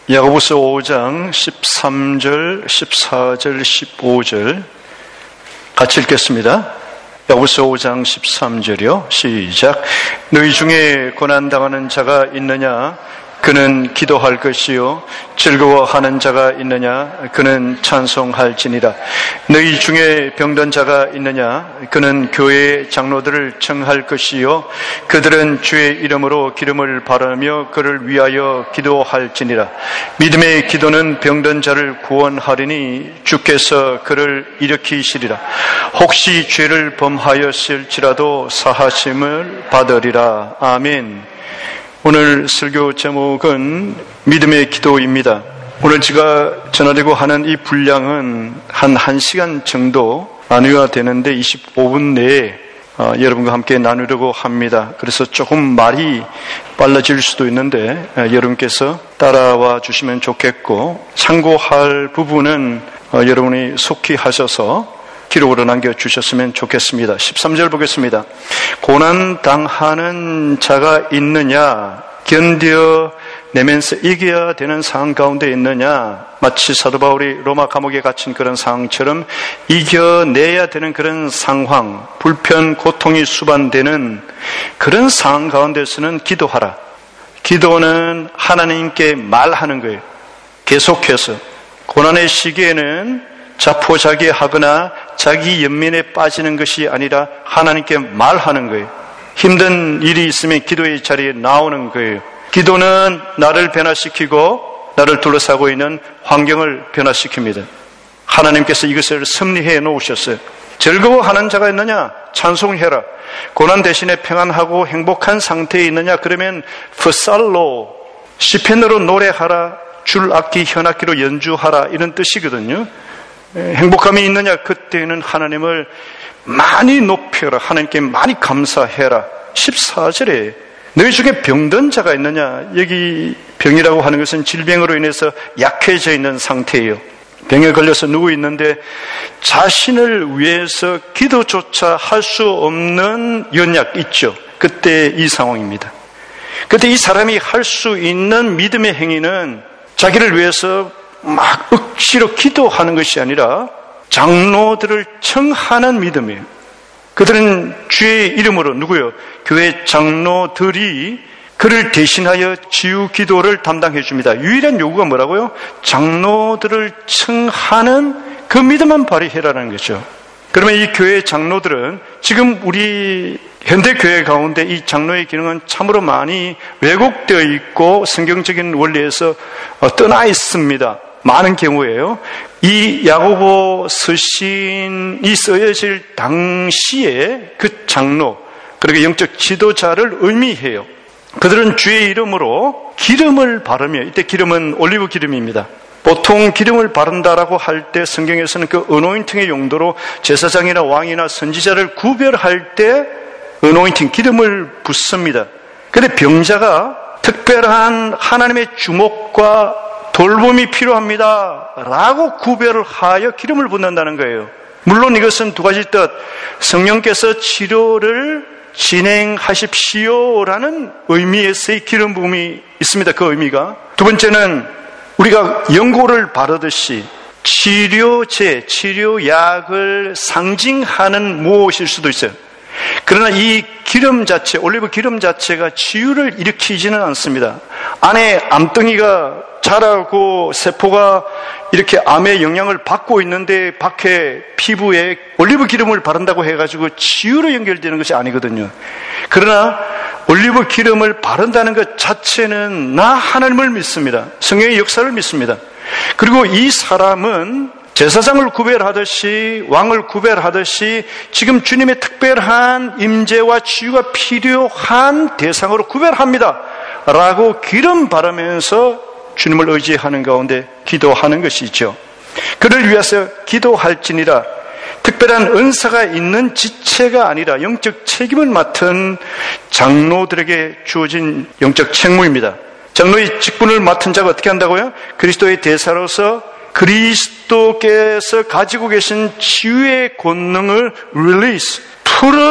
야고보서 5장 13절, 14절, 15절 같이 읽겠습니다. 야고보서 5장 13절이요. 시작. 너희 중에 고난당하는 자가 있느냐? 그는 기도할 것이요. 즐거워하는 자가 있느냐? 그는 찬송할지니라. 너희 중에 병든 자가 있느냐? 그는 교회의 장로들을 청할 것이요. 그들은 주의 이름으로 기름을 바르며 그를 위하여 기도할지니라. 믿음의 기도는 병든 자를 구원하리니 주께서 그를 일으키시리라. 혹시 죄를 범하였을지라도 사하심을 받으리라. 아멘. 오늘 설교 제목은 믿음의 기도입니다. 오늘 제가 전하려고 하는 이 분량은 한 1시간 정도 나누어야 되는데 25분 내에 여러분과 함께 나누려고 합니다. 그래서 조금 말이 빨라질 수도 있는데 여러분께서 따라와 주시면 좋겠고, 참고할 부분은 여러분이 속히 하셔서 기록으로 남겨주셨으면 좋겠습니다. 13절 보겠습니다. 고난당하는 자가 있느냐? 견뎌내면서 이겨야 되는 상황 가운데 있느냐? 마치 사도 바울이 로마 감옥에 갇힌 그런 상황처럼 이겨내야 되는 그런 상황, 불편, 고통이 수반되는 그런 상황 가운데서는 기도하라. 기도는 하나님께 말하는 거예요. 계속해서. 고난의 시기에는 자포자기하거나 자기 연민에 빠지는 것이 아니라 하나님께 말하는 거예요. 힘든 일이 있으면 기도의 자리에 나오는 거예요. 기도는 나를 변화시키고 나를 둘러싸고 있는 환경을 변화시킵니다. 하나님께서 이것을 섭리해 놓으셨어요. 즐거워하는 자가 있느냐? 찬송해라. 고난 대신에 평안하고 행복한 상태에 있느냐? 그러면 프살로, 시편으로 노래하라, 줄악기, 현악기로 연주하라, 이런 뜻이거든요. 행복함이 있느냐? 그때는 하나님을 많이 높여라. 하나님께 많이 감사해라. 14절에 너희 중에 병든 자가 있느냐? 여기 병이라고 하는 것은 질병으로 인해서 약해져 있는 상태예요. 병에 걸려서 누워 있는데 자신을 위해서 기도조차 할 수 없는 연약 있죠. 그때 이 상황입니다. 그때 이 사람이 할 수 있는 믿음의 행위는 자기를 위해서 막 억지로 기도하는 것이 아니라 장로들을 청하는 믿음이에요. 그들은 주의 이름으로, 누구요? 교회 장로들이 그를 대신하여 치유 기도를 담당해 줍니다. 유일한 요구가 뭐라고요? 장로들을 청하는 그 믿음만 발휘해라는 거죠. 그러면 이 교회 장로들은 지금 우리 현대교회 가운데 이 장로의 기능은 참으로 많이 왜곡되어 있고 성경적인 원리에서 떠나 있습니다. 많은 경우에요. 이 야고보 서신이 쓰여질 당시에 그 장로, 그러니까 영적 지도자를 의미해요. 그들은 주의 이름으로 기름을 바르며, 이때 기름은 올리브 기름입니다. 보통 기름을 바른다라고 할 때 성경에서는 그 어노인팅의 용도로 제사장이나 왕이나 선지자를 구별할 때 어노인팅, 기름을 붓습니다. 그런데 병자가 특별한 하나님의 주목과 돌봄이 필요합니다 라고 구별을 하여 기름을 붓는다는 거예요. 물론 이것은 두 가지 뜻, 성령께서 치료를 진행하십시오라는 의미에서의 기름 부음이 있습니다. 그 의미가. 두 번째는 우리가 연고를 바르듯이 치료제, 치료약을 상징하는 무엇일 수도 있어요. 그러나 이 기름 자체, 올리브 기름 자체가 치유를 일으키지는 않습니다. 안에 암덩이가 자라고 세포가 이렇게 암의 영향을 받고 있는데 밖에 피부에 올리브 기름을 바른다고 해가지고 치유로 연결되는 것이 아니거든요. 그러나 올리브 기름을 바른다는 것 자체는 나 하나님을 믿습니다. 성령의 역사를 믿습니다. 그리고 이 사람은 제사장을 구별하듯이 왕을 구별하듯이 지금 주님의 특별한 임재와 치유가 필요한 대상으로 구별합니다 라고 기름 바르면서 주님을 의지하는 가운데 기도하는 것이죠. 그를 위해서 기도할지니라. 특별한 은사가 있는 지체가 아니라 영적 책임을 맡은 장로들에게 주어진 영적 책무입니다. 장로의 직분을 맡은 자가 어떻게 한다고요? 그리스도의 대사로서 그리스도께서 가지고 계신 치유의 권능을 릴리스,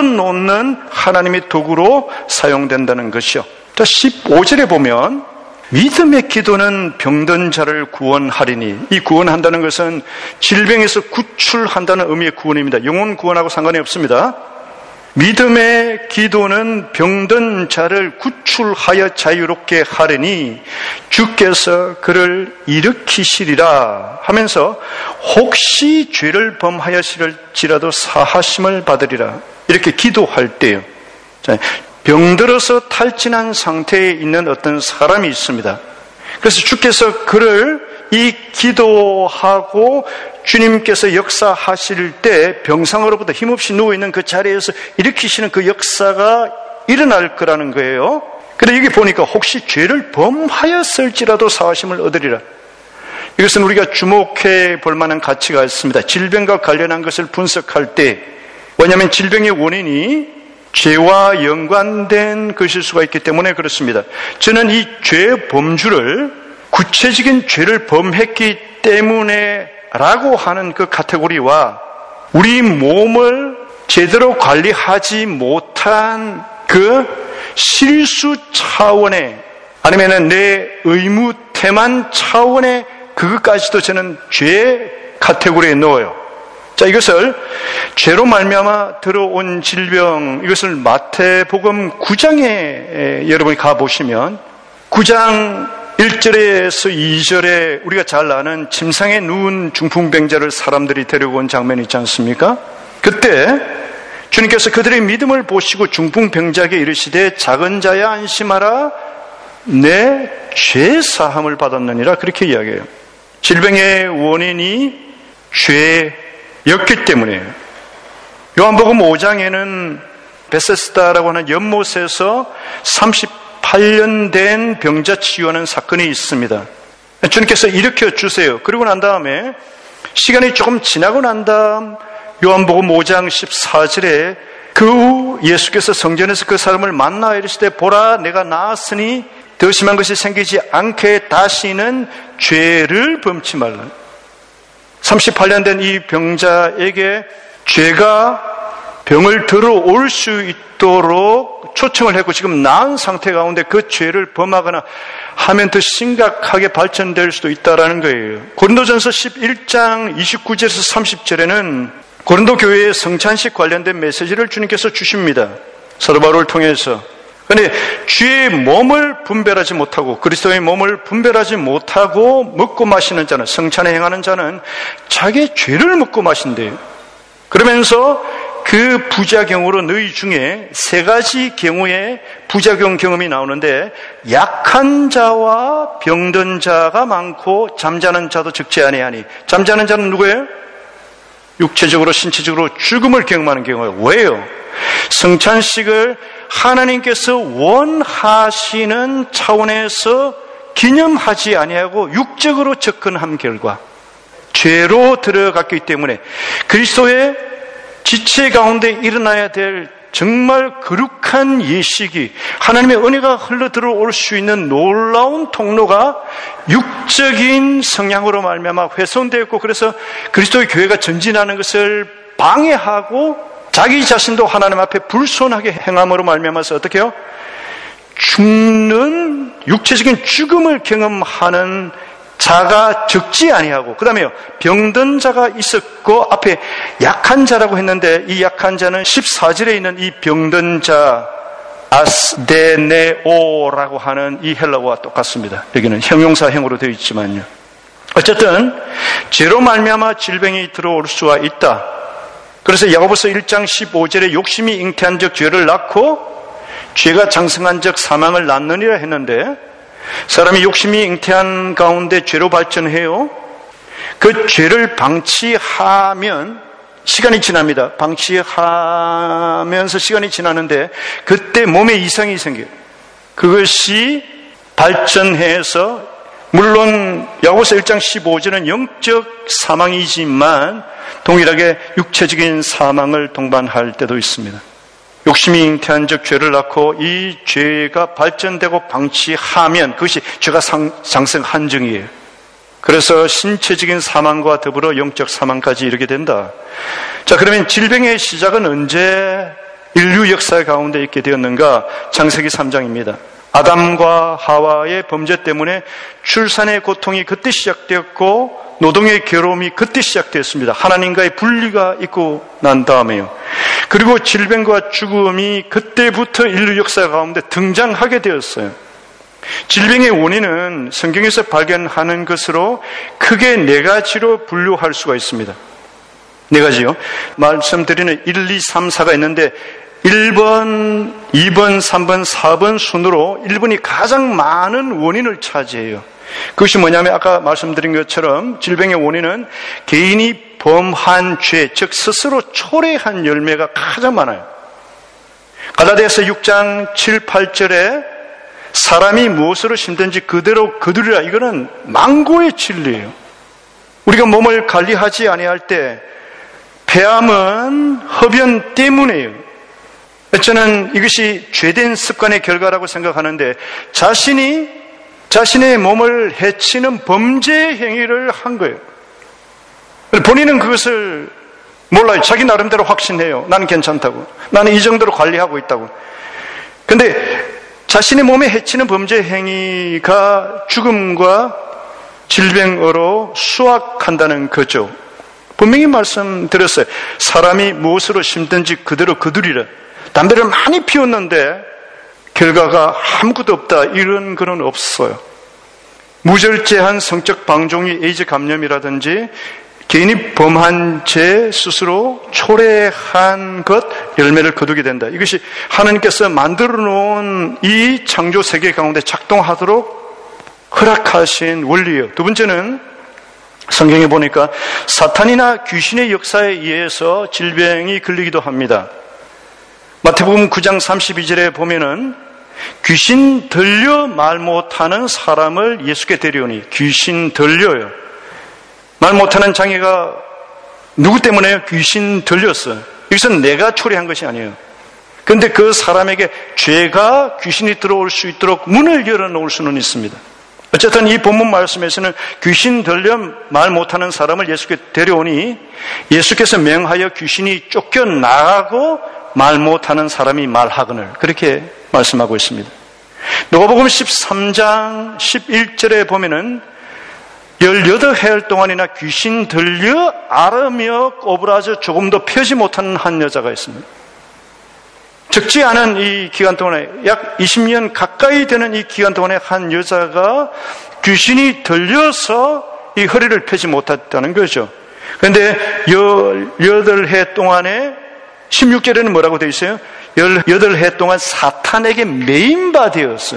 풀어놓는 하나님의 도구로 사용된다는 것이요. 자, 15절에 보면 믿음의 기도는 병든 자를 구원하리니, 이 구원한다는 것은 질병에서 구출한다는 의미의 구원입니다. 영혼 구원하고 상관이 없습니다. 믿음의 기도는 병든 자를 구출하여 자유롭게 하리니 주께서 그를 일으키시리라 하면서 혹시 죄를 범하였을지라도 사하심을 받으리라, 이렇게 기도할 때요. 병들어서 탈진한 상태에 있는 어떤 사람이 있습니다. 그래서 주께서 그를 이 기도하고 주님께서 역사하실 때 병상으로부터 힘없이 누워있는 그 자리에서 일으키시는 그 역사가 일어날 거라는 거예요. 그런데 여기 보니까 혹시 죄를 범하였을지라도 사하심을 얻으리라. 이것은 우리가 주목해 볼 만한 가치가 있습니다. 질병과 관련한 것을 분석할 때, 왜냐하면 질병의 원인이 죄와 연관된 것일 수가 있기 때문에 그렇습니다. 저는 이 죄 범주를 구체적인 죄를 범했기 때문에 라고 하는 그 카테고리와 우리 몸을 제대로 관리하지 못한 그 실수 차원의, 아니면 내 의무 태만 차원의 그것까지도 저는 죄 카테고리에 넣어요. 자, 이것을 죄로 말미암아 들어온 질병, 이것을 마태복음 9장에 여러분이 가보시면 9장 1절에서 2절에 우리가 잘 아는 침상에 누운 중풍병자를 사람들이 데려온 장면이 있지 않습니까? 그때 주님께서 그들의 믿음을 보시고 중풍병자에게 이르시되 작은 자야 안심하라, 내 죄 사함을 받았느니라, 그렇게 이야기해요. 질병의 원인이 죄였기 때문이에요. 요한복음 5장에는 베세스다라고 하는 연못에서 38년 된 병자 치유하는 사건이 있습니다. 주님께서 일으켜 주세요. 그리고 난 다음에 시간이 조금 지나고 난 다음 요한복음 5장 14절에 그 후 예수께서 성전에서 그 사람을 만나 이르시되 보라, 내가 나았으니 더 심한 것이 생기지 않게 다시는 죄를 범치 말라. 38년 된 이 병자에게 죄가 병을 들어올 수 있도록 초청을 했고, 지금 나은 상태 가운데 그 죄를 범하거나 하면 더 심각하게 발전될 수도 있다는 거예요. 고린도전서 11장 29절에서 30절에는 고린도 교회의 성찬식 관련된 메시지를 주님께서 주십니다. 사도 바울을 통해서. 그런데 주의 몸을 분별하지 못하고, 그리스도의 몸을 분별하지 못하고 먹고 마시는 자는, 성찬에 행하는 자는 자기의 죄를 먹고 마신대요. 그러면서 그 부작용으로 너희 중에 세 가지 경우의 부작용 경험이 나오는데, 약한 자와 병든 자가 많고 잠자는 자도 적지 아니하니. 잠자는 자는 누구예요? 육체적으로 신체적으로 죽음을 경험하는 경우예요. 왜요? 성찬식을 하나님께서 원하시는 차원에서 기념하지 아니하고 육적으로 접근한 결과 죄로 들어갔기 때문에 그리스도의 지체 가운데 일어나야 될 정말 거룩한 예식이, 하나님의 은혜가 흘러 들어올 수 있는 놀라운 통로가 육적인 성향으로 말미암아 훼손되었고, 그래서 그리스도의 교회가 전진하는 것을 방해하고 자기 자신도 하나님 앞에 불손하게 행함으로 말미암아서 어떻게 해요? 죽는, 육체적인 죽음을 경험하는 자가 적지 아니하고, 그 다음에요, 병든 자가 있었고, 앞에 약한 자라고 했는데, 이 약한 자는 14절에 있는 이 병든 자, 아스데네오라고 하는 이 헬라어와 똑같습니다. 여기는 형용사형으로 되어 있지만요. 어쨌든 죄로 말미암아 질병이 들어올 수가 있다. 그래서 야고보서 1장 15절에 욕심이 잉태한 적 죄를 낳고 죄가 장성한 적 사망을 낳느니라 했는데, 사람이 욕심이 잉태한 가운데 죄로 발전해요. 그 죄를 방치하면 시간이 지납니다. 방치하면서 시간이 지나는데 그때 몸에 이상이 생겨요. 그것이 발전해서, 물론 야고보서 1장 15절은 영적 사망이지만 동일하게 육체적인 사망을 동반할 때도 있습니다. 욕심이 잉태한 적 죄를 낳고 이 죄가 발전되고 방치하면 그것이 죄가 장성 한정이에요. 그래서 신체적인 사망과 더불어 영적 사망까지 이르게 된다. 자, 그러면 질병의 시작은 언제 인류 역사 가운데 있게 되었는가? 창세기 3장입니다. 아담과 하와의 범죄 때문에 출산의 고통이 그때 시작되었고 노동의 괴로움이 그때 시작되었습니다. 하나님과의 분리가 있고 난 다음에요. 그리고 질병과 죽음이 그때부터 인류 역사 가운데 등장하게 되었어요. 질병의 원인은 성경에서 발견하는 것으로 크게 4가지로 분류할 수가 있습니다. 4가지요. 말씀드리는 1, 2, 3, 4가 있는데 1번, 2번, 3번, 4번 순으로 1번이 가장 많은 원인을 차지해요. 그것이 뭐냐면 아까 말씀드린 것처럼 질병의 원인은 개인이 범한 죄, 즉 스스로 초래한 열매가 가장 많아요. 갈라디아서 6장 7, 8절에 사람이 무엇으로 심든지 그대로 거두리라. 이거는 망고의 진리예요. 우리가 몸을 관리하지 아니할 때 폐암은 흡연 때문이에요. 저는 이것이 죄된 습관의 결과라고 생각하는데 자신의 몸을 해치는 범죄 행위를 한 거예요. 본인은 그것을 몰라요. 자기 나름대로 확신해요. 나는 괜찮다고. 나는 이 정도로 관리하고 있다고. 근데 자신의 몸에 해치는 범죄 행위가 죽음과 질병으로 수확한다는 거죠. 분명히 말씀드렸어요. 사람이 무엇으로 심든지 그대로 거두리라. 담배를 많이 피웠는데 결과가 아무것도 없다. 이런 건 없어요. 무절제한 성적 방종이 에이즈 감염이라든지 개인이 범한 죄 스스로 초래한 것 열매를 거두게 된다. 이것이 하나님께서 만들어 놓은 이 창조 세계 가운데 작동하도록 허락하신 원리예요. 두 번째는 성경에 보니까 사탄이나 귀신의 역사에 의해서 질병이 걸리기도 합니다. 마태복음 9장 32절에 보면은 귀신 들려 말 못하는 사람을 예수께 데려오니 귀신 들려요. 말 못하는 장애가 누구 때문에요? 귀신 들렸어요. 여기서 내가 초래한 것이 아니에요. 그런데 그 사람에게 죄가 귀신이 들어올 수 있도록 문을 열어놓을 수는 있습니다. 어쨌든 이 본문 말씀에서는 귀신 들려 말 못하는 사람을 예수께 데려오니 예수께서 명하여 귀신이 쫓겨나가고 말 못하는 사람이 말하거늘 그렇게 말씀하고 있습니다. 누가복음 13장 11절에 보면은 18해열 동안이나 귀신 들려 앓으며 꼬부라져 조금도 펴지 못하는 한 여자가 있습니다. 적지 않은 이 기간 동안에 약 20년 가까이 되는 이 기간 동안에 한 여자가 귀신이 들려서 이 허리를 펴지 못했다는 거죠. 그런데 18해 동안에 16절에는 뭐라고 되어 있어요? 18해 동안 사탄에게 매인바 되었어요.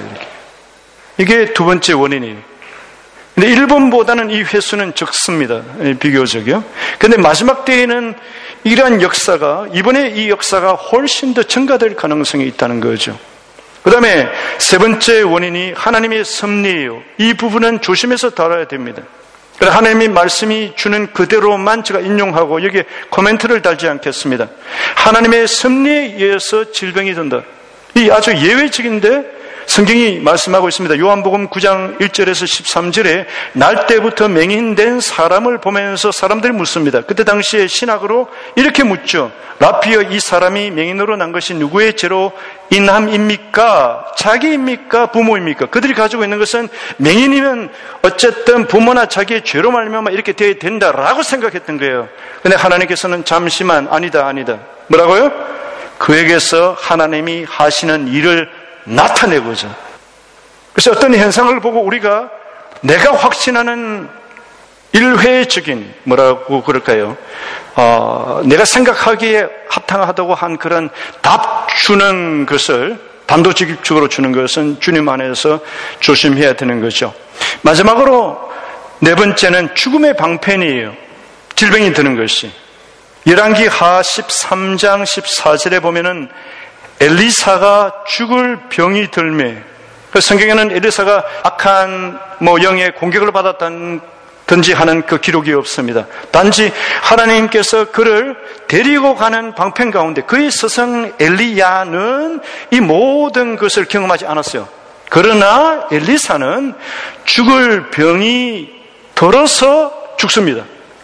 이게 두 번째 원인이에요. 근데 1번보다는 이 횟수는 적습니다. 비교적이요. 근데 마지막 때에는 이러한 역사가, 이번에 이 역사가 훨씬 더 증가될 가능성이 있다는 거죠. 그 다음에 세 번째 원인이 하나님의 섭리예요. 이 부분은 조심해서 다뤄야 됩니다. 하나님의 말씀이 주는 그대로만 제가 인용하고 여기에 코멘트를 달지 않겠습니다. 하나님의 섭리에 의해서 질병이 든다. 이 아주 예외적인데 성경이 말씀하고 있습니다. 요한복음 9장 1절에서 13절에 날 때부터 맹인된 사람을 보면서 사람들이 묻습니다. 그때 당시에 신학으로 이렇게 묻죠. 라피어, 이 사람이 맹인으로 난 것이 누구의 죄로 인함입니까? 자기입니까? 부모입니까? 그들이 가지고 있는 것은 맹인이면 어쨌든 부모나 자기의 죄로 말미암아 이렇게 되어야 된다라고 생각했던 거예요. 그런데 하나님께서는 잠시만 아니다. 뭐라고요? 그에게서 하나님이 하시는 일을 나타내고자. 그래서 어떤 현상을 보고 우리가 내가 확신하는 일회적인 뭐라고 그럴까요? 내가 생각하기에 합당하다고 한 그런 답 주는 것을 단도직입적으로 주는 것은 주님 안에서 조심해야 되는 거죠. 마지막으로 네 번째는 죽음의 방편이에요. 질병이 드는 것이. 열왕기하 13장 14절에 보면은 엘리사가 죽을 병이 들매, 성경에는 엘리사가 악한 영의 공격을 받았던지 하는 그 기록이 없습니다. 단지 하나님께서 그를 데리고 가는 방편 가운데 그의 스승 엘리야는 이 모든 것을 경험하지 않았어요. 그러나 엘리사는 죽을 병이 들어서 죽습니다.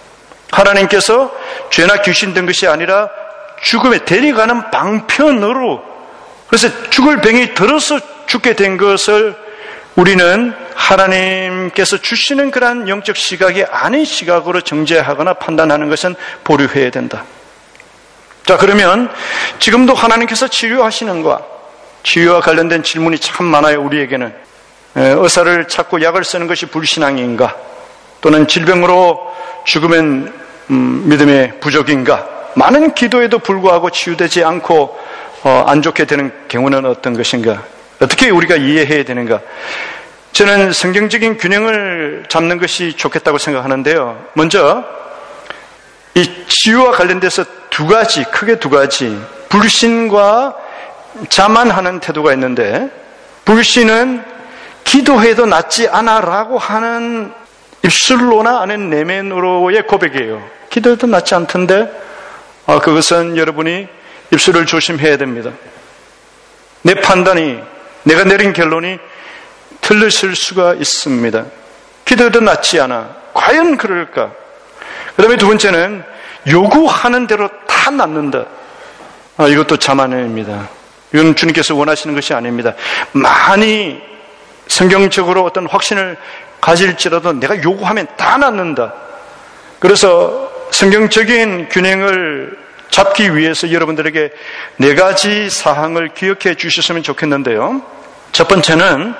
하나님께서 죄나 귀신 든 것이 아니라 죽음에 데려가는 방편으로, 그래서 죽을 병이 들어서 죽게 된 것을 우리는 하나님께서 주시는 그러한 영적 시각이 아닌 시각으로 정죄하거나 판단하는 것은 보류해야 된다. 자, 그러면 지금도 하나님께서 치료하시는 것, 치유와 관련된 질문이 참 많아요. 우리에게는 의사를 찾고 약을 쓰는 것이 불신앙인가, 또는 질병으로 죽으면 믿음의 부족인가, 많은 기도에도 불구하고 치유되지 않고 안 좋게 되는 경우는 어떤 것인가, 어떻게 우리가 이해해야 되는가. 저는 성경적인 균형을 잡는 것이 좋겠다고 생각하는데요. 먼저 이 치유와 관련돼서 크게 두 가지, 불신과 자만하는 태도가 있는데, 불신은 기도해도 낫지 않아 라고 하는 입술로나 아닌 내면으로의 고백이에요. 기도해도 낫지 않던데, 그것은 여러분이 입술을 조심해야 됩니다. 내 판단이, 내가 내린 결론이 틀렸을 수가 있습니다. 기도해도 낫지 않아. 과연 그럴까? 그 다음에 두 번째는 요구하는 대로 다 낫는다. 이것도 자만입니다. 이건 주님께서 원하시는 것이 아닙니다. 많이 성경적으로 어떤 확신을 가질지라도 내가 요구하면 다 낫는다. 그래서 성경적인 균형을 잡기 위해서 여러분들에게 4가지 사항을 기억해 주셨으면 좋겠는데요. 첫 번째는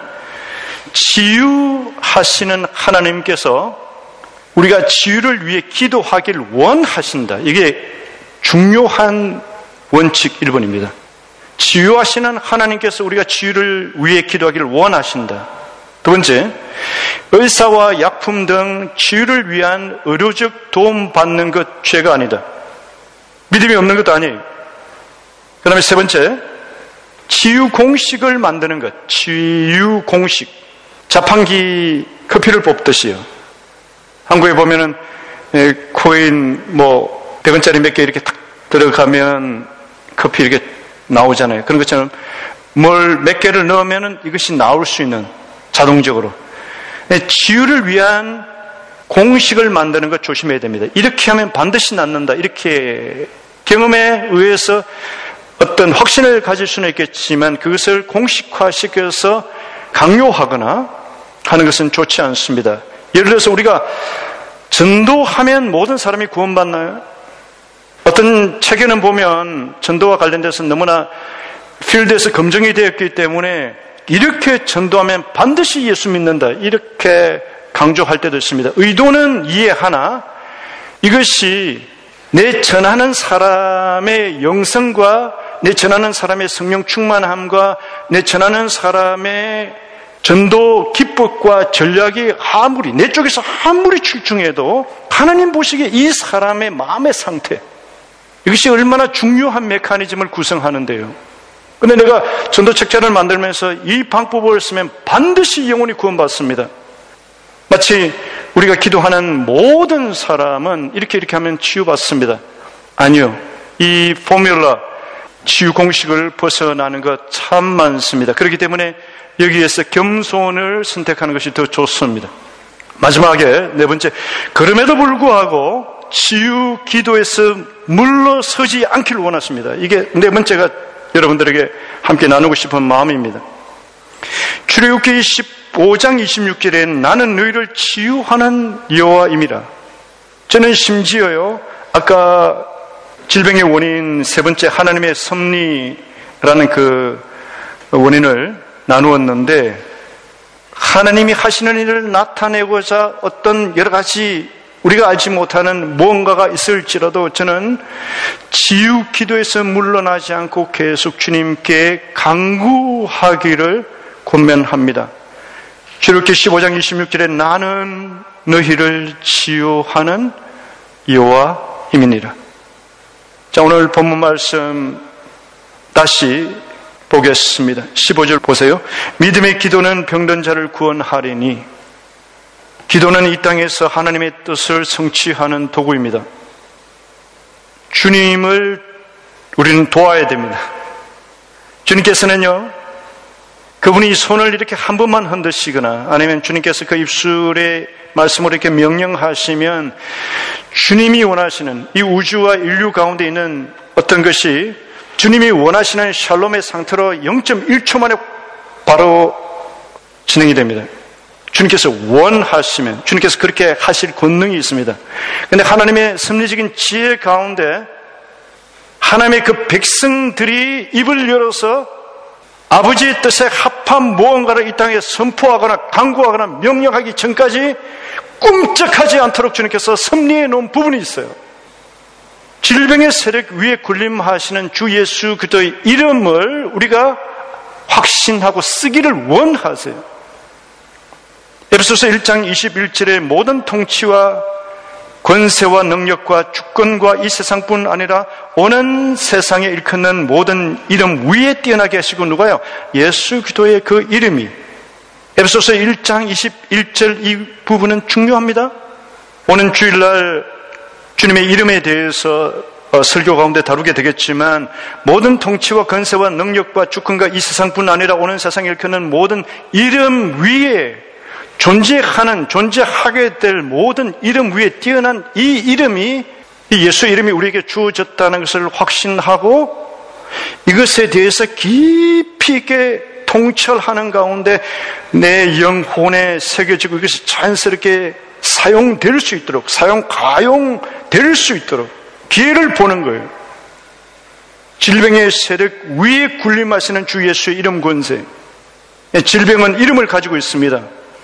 치유하시는 하나님께서 우리가 치유를 위해 기도하길 원하신다. 이게 중요한 원칙 1번입니다. 치유하시는 하나님께서 우리가 치유를 위해 기도하기를 원하신다. 두 번째, 의사와 약품 등 치유를 위한 의료적 도움받는 것 죄가 아니다. 믿음이 없는 것도 아니에요. 그 다음에 세 번째, 치유 공식을 만드는 것. 치유 공식. 자판기 커피를 뽑듯이요. 한국에 보면은 코인 100원짜리 몇 개 이렇게 탁 들어가면 커피 이렇게 나오잖아요. 그런 것처럼 뭘 몇 개를 넣으면은 이것이 나올 수 있는, 자동적으로. 치유를 위한 공식을 만드는 것 조심해야 됩니다. 이렇게 하면 반드시 낫는다. 이렇게 경험에 의해서 어떤 확신을 가질 수는 있겠지만 그것을 공식화시켜서 강요하거나 하는 것은 좋지 않습니다. 예를 들어서 우리가 전도하면 모든 사람이 구원받나요? 어떤 책에는 보면 전도와 관련돼서 너무나 필드에서 검증이 되었기 때문에 이렇게 전도하면 반드시 예수 믿는다, 이렇게 강조할 때도 있습니다. 의도는 이해하나 이것이 내 전하는 사람의 영성과 내 전하는 사람의 성령 충만함과 내 전하는 사람의 전도 기법과 전략이 아무리 내 쪽에서 아무리 출중해도 하나님 보시기에 이 사람의 마음의 상태, 이것이 얼마나 중요한 메커니즘을 구성하는데요. 그런데 내가 전도 책자를 만들면서 이 방법을 쓰면 반드시 영혼이 구원받습니다. 마치 우리가 기도하는 모든 사람은 이렇게 하면 치유받습니다. 아니요. 이 포뮬러, 치유 공식을 벗어나는 것 참 많습니다. 그렇기 때문에 여기에서 겸손을 선택하는 것이 더 좋습니다. 마지막에 네 번째, 그럼에도 불구하고 치유 기도에서 물러서지 않기를 원하십니다. 이게 네 번째가 여러분들에게 함께 나누고 싶은 마음입니다. 출애굽기 15장 26절에 나는 너희를 치유하는 여호와임이라. 저는 심지어요, 아까 질병의 원인 세 번째 하나님의 섭리라는 그 원인을 나누었는데, 하나님이 하시는 일을 나타내고자 어떤 여러 가지 우리가 알지 못하는 무언가가 있을지라도 저는 치유 기도에서 물러나지 않고 계속 주님께 간구하기를 권면합니다. 출애굽기 15장 26절에 나는 너희를 치유하는 여호와임이니라. 자, 오늘 본문 말씀 다시 보겠습니다. 15절 보세요. 믿음의 기도는 병든 자를 구원하리니. 기도는 이 땅에서 하나님의 뜻을 성취하는 도구입니다. 주님을 우리는 도와야 됩니다. 주님께서는요, 그분이 손을 이렇게 한 번만 흔드시거나 아니면 주님께서 그 입술의 말씀으로 이렇게 명령하시면 주님이 원하시는 이 우주와 인류 가운데 있는 어떤 것이 주님이 원하시는 샬롬의 상태로 0.1초 만에 바로 진행이 됩니다. 주님께서 원하시면, 주님께서 그렇게 하실 권능이 있습니다. 그런데 하나님의 섭리적인 지혜 가운데 하나님의 그 백성들이 입을 열어서 아버지의 뜻에 합한 무언가를 이 땅에 선포하거나 강구하거나 명령하기 전까지 꿈쩍하지 않도록 주님께서 섭리해 놓은 부분이 있어요. 질병의 세력 위에 군림하시는 주 예수 그리스도의 이름을 우리가 확신하고 쓰기를 원하세요. 에베소서 1장 21절에 모든 통치와 권세와 능력과 주권과 이 세상뿐 아니라 오는 세상에 일컫는 모든 이름 위에 뛰어나게 하시고 누가요? 예수 그리스도의 그 이름이. 에베소서 1장 21절 이 부분은 중요합니다. 오는 주일날 주님의 이름에 대해서 설교 가운데 다루게 되겠지만 모든 통치와 권세와 능력과 주권과 이 세상뿐 아니라 오는 세상에 일컫는 모든 이름 위에 존재하게 될 모든 이름 위에 뛰어난 이 이름이, 이 예수의 이름이 우리에게 주어졌다는 것을 확신하고 이것에 대해서 깊이 있게 통찰하는 가운데 내 영혼에 새겨지고 이것이 자연스럽게 사용될 수 있도록, 가용될 수 있도록 기회를 보는 거예요. 질병의 세력 위에 군림하시는 주 예수의 이름 권세. 질병은 이름을 가지고 있습니다.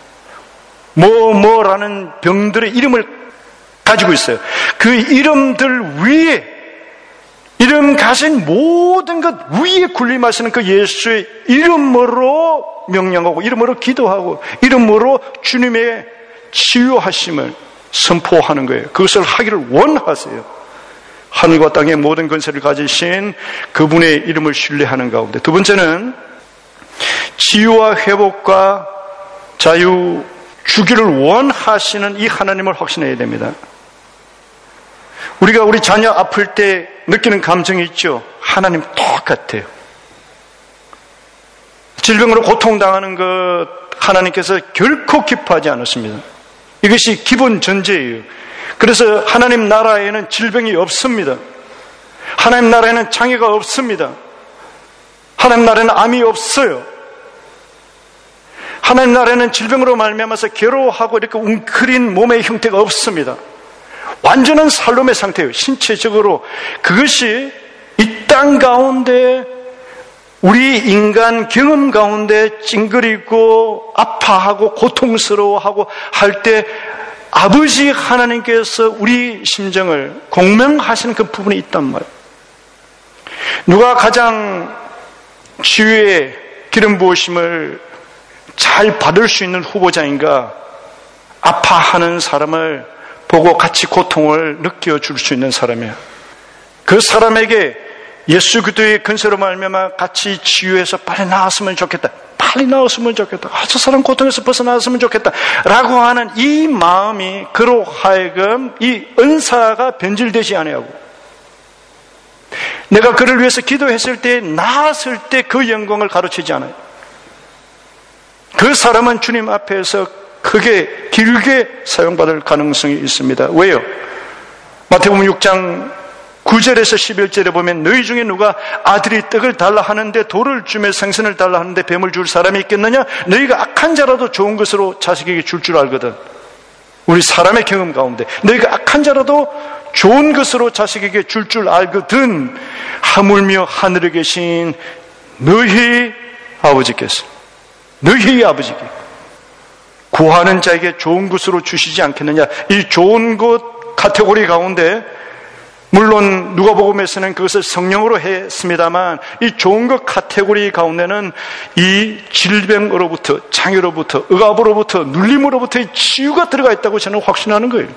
뭐라는 병들의 이름을 가지고 있어요. 그 이름들 위에, 이름 가진 모든 것 위에 군림하시는 그 예수의 이름으로 명령하고 이름으로 기도하고 이름으로 주님의 치유하심을 선포하는 거예요. 그것을 하기를 원하세요. 하늘과 땅의 모든 권세를 가지신 그분의 이름을 신뢰하는 가운데, 두 번째는 치유와 회복과 자유 주기를 원하시는 이 하나님을 확신해야 됩니다. 우리가 우리 자녀 아플 때 느끼는 감정이 있죠. 하나님 똑같아요. 질병으로 고통당하는 것 하나님께서 결코 기뻐하지 않으십니다. 이것이 기본 전제예요. 그래서 하나님 나라에는 질병이 없습니다. 하나님 나라에는 장애가 없습니다. 하나님 나라에는 암이 없어요. 하나님 나라에는 질병으로 말미암아서 괴로워하고 이렇게 웅크린 몸의 형태가 없습니다. 완전한 살롬의 상태예요. 신체적으로. 그것이 이 땅 가운데 우리 인간 경험 가운데 찡그리고 아파하고 고통스러워하고 할 때 아버지 하나님께서 우리 심정을 공명하시는 그 부분이 있단 말이에요. 누가 가장 치유의 기름 부으심을 잘 받을 수 있는 후보자인가? 아파하는 사람을 보고 같이 고통을 느껴줄 수 있는 사람이에요. 그 사람에게 예수 그리스도의 근세로 말미암아 같이 치유해서 빨리 나았으면 좋겠다. 빨리 나았으면 좋겠다. 저 사람 고통에서 벗어나왔으면 좋겠다. 라고 하는 이 마음이 그로 하여금 이 은사가 변질되지 아니하고, 내가 그를 위해서 기도했을 때 나았을 때 그 영광을 가르치지 않아요. 그 사람은 주님 앞에서 크게 길게 사용받을 가능성이 있습니다. 왜요? 마태복음 6장 9절에서 11절에 보면 너희 중에 누가 아들이 떡을 달라 하는데 돌을 주며 생선을 달라 하는데 뱀을 줄 사람이 있겠느냐? 너희가 악한 자라도 좋은 것으로 자식에게 줄 알거든. 우리 사람의 경험 가운데 너희가 악한 자라도 좋은 것으로 자식에게 줄 알거든. 하물며 하늘에 계신 너희 아버지께서, 너희 아버지께 구하는 자에게 좋은 것으로 주시지 않겠느냐. 이 좋은 것 카테고리 가운데 물론 누가복음에서는 그것을 성령으로 했습니다만 이 좋은 것 카테고리 가운데는 이 질병으로부터, 장애로부터, 억압으로부터, 눌림으로부터의 치유가 들어가 있다고 저는 확신하는 거예요.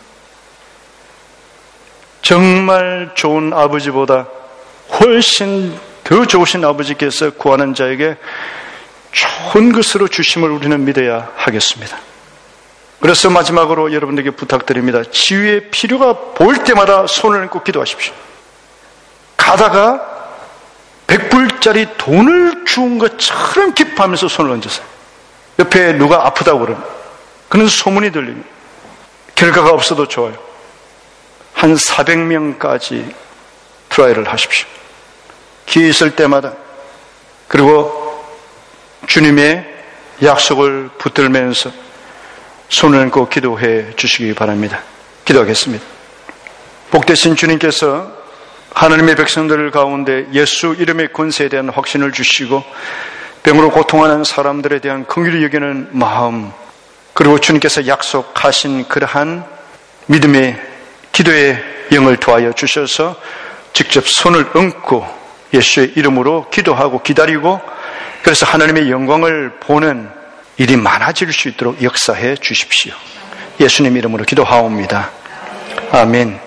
정말 좋은 아버지보다 훨씬 더 좋으신 아버지께서 구하는 자에게 좋은 것으로 주심을 우리는 믿어야 하겠습니다. 그래서 마지막으로 여러분들에게 부탁드립니다. 치유의 필요가 보일 때마다 손을 꼭 기도하십시오. 가다가 100불짜리 돈을 주운 것처럼 기뻐하면서 손을 얹으세요. 옆에 누가 아프다고 그러면 그런 소문이 들립니다. 결과가 없어도 좋아요. 한 400명까지 트라이를 하십시오. 기회 있을 때마다. 그리고 주님의 약속을 붙들면서 손을 얹고 기도해 주시기 바랍니다. 기도하겠습니다. 복되신 주님께서 하나님의 백성들 가운데 예수 이름의 권세에 대한 확신을 주시고 병으로 고통하는 사람들에 대한 긍휼히 여기는 마음, 그리고 주님께서 약속하신 그러한 믿음의 기도의 영을 더하여 주셔서 직접 손을 얹고 예수의 이름으로 기도하고 기다리고, 그래서 하나님의 영광을 보는 일이 많아질 수 있도록 역사해 주십시오. 예수님 이름으로 기도하옵니다. 아멘.